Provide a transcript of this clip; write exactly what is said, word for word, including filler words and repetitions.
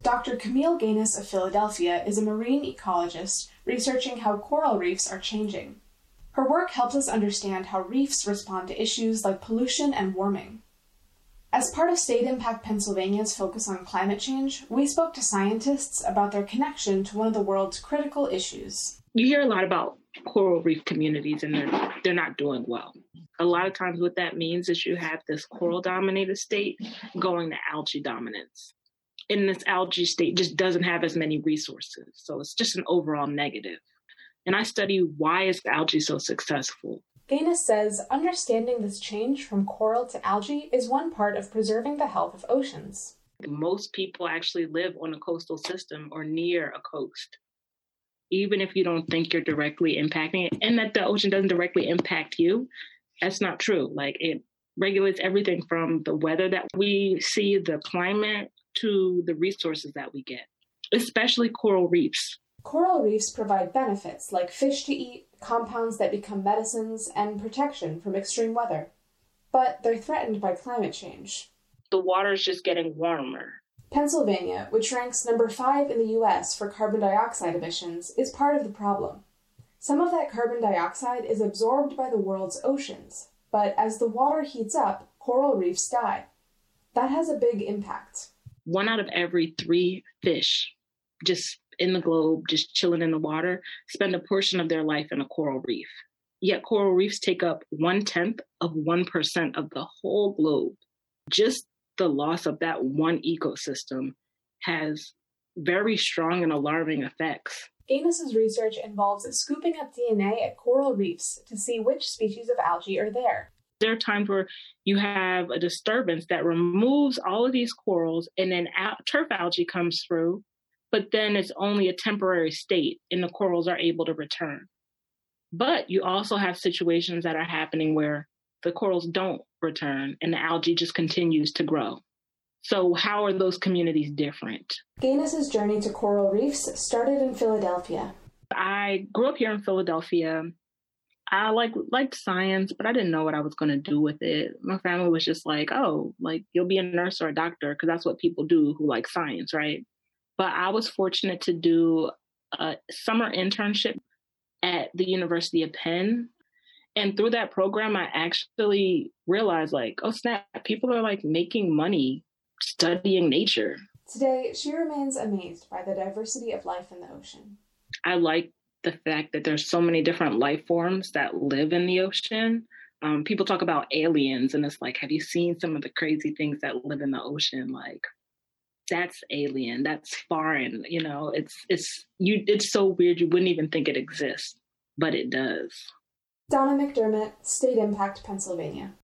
Doctor Camille Gaines of Philadelphia is a marine ecologist researching how coral reefs are changing. Her work helps us understand how reefs respond to issues like pollution and warming. As part of State Impact Pennsylvania's focus on climate change, we spoke to scientists about their connection to one of the world's critical issues. You hear a lot about coral reef communities and they're, they're not doing well. A lot of times what that means is you have this coral-dominated state going to algae dominance. And this algae state just doesn't have as many resources. So it's just an overall negative. And I study why is algae so successful. Gaines says understanding this change from coral to algae is one part of preserving the health of oceans. Most people actually live on a coastal system or near a coast, even if you don't think you're directly impacting it and that the ocean doesn't directly impact you. That's not true. Like, it regulates everything from the weather that we see, the climate, to the resources that we get, especially coral reefs. Coral reefs provide benefits like fish to eat, compounds that become medicines, and protection from extreme weather. But they're threatened by climate change. The water is just getting warmer. Pennsylvania, which ranks number five in the U S for carbon dioxide emissions, is part of the problem. Some of that carbon dioxide is absorbed by the world's oceans, but as the water heats up, coral reefs die. That has a big impact. One out of every three fish just in the globe, just chilling in the water, spend a portion of their life in a coral reef. Yet coral reefs take up one-tenth of one percent of the whole globe. Just the loss of that one ecosystem has very strong and alarming effects. Gaines' research involves scooping up D N A at coral reefs to see which species of algae are there. There are times where you have a disturbance that removes all of these corals and then al- turf algae comes through, but then it's only a temporary state and the corals are able to return. But you also have situations that are happening where the corals don't return and the algae just continues to grow. So how are those communities different? Gaines' journey to coral reefs started in Philadelphia. I grew up here in Philadelphia. I like liked science, but I didn't know what I was going to do with it. My family was just like, oh, like you'll be a nurse or a doctor because that's what people do who like science, right? But I was fortunate to do a summer internship at the University of Penn. And through that program, I actually realized like, oh, snap, people are like making money studying nature. Today, she remains amazed by the diversity of life in the ocean. I like the fact that there's so many different life forms that live in the ocean. Um, people talk about aliens, and it's like, have you seen some of the crazy things that live in the ocean? Like, that's alien, that's foreign, you know, it's it's you. It's so weird you wouldn't even think it exists, but it does. Donna McDermott, State Impact, Pennsylvania.